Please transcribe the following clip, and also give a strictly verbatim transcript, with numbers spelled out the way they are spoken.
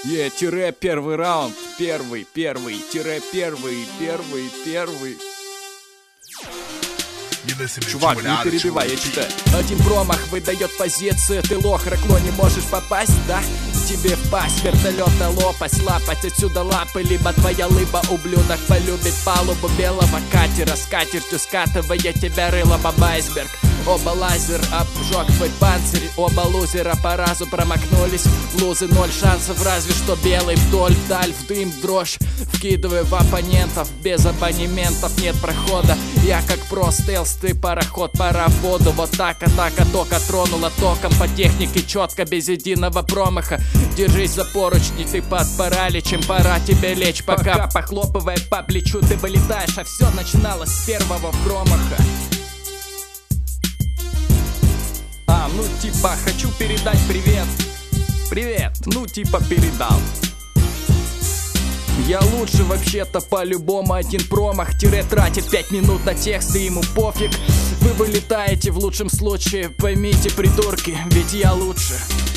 Е, тире, первый раунд. Первый, первый, тире, первый, первый, первый. Чувак, не перебивай, я читаю. Один промах выдает позицию. Ты лох, ракло, не можешь попасть, да? Тебе впасть, вертолета лопасть, лапать отсюда лапы. Либо твоя лыба, ублюдок, полюбит палубу белого катера, с катертью скатывая тебя рылом об айсберг. Оба лазер обжег твой панцирь. Оба лузера по разу промахнулись. Лузы ноль шансов, разве что белый вдоль, вдаль, в дым, дрожь. Вкидываю в оппонентов, без абонементов нет прохода. Я как про стелс, ты пароход, пора в воду. Вот так атака тока тронула током по технике четко, без единого промаха. Держись за поручни, ты под параличем, пора тебе лечь. Пока, похлопывая по плечу, ты вылетаешь, а все начиналось с первого промаха. А, ну типа, хочу передать привет. Привет, ну типа передал. Я лучше вообще-то по-любому. Один промах, тире тратит пять минут на текст, и ему пофиг. Вы вылетаете в лучшем случае, поймите, придурки, ведь я лучше.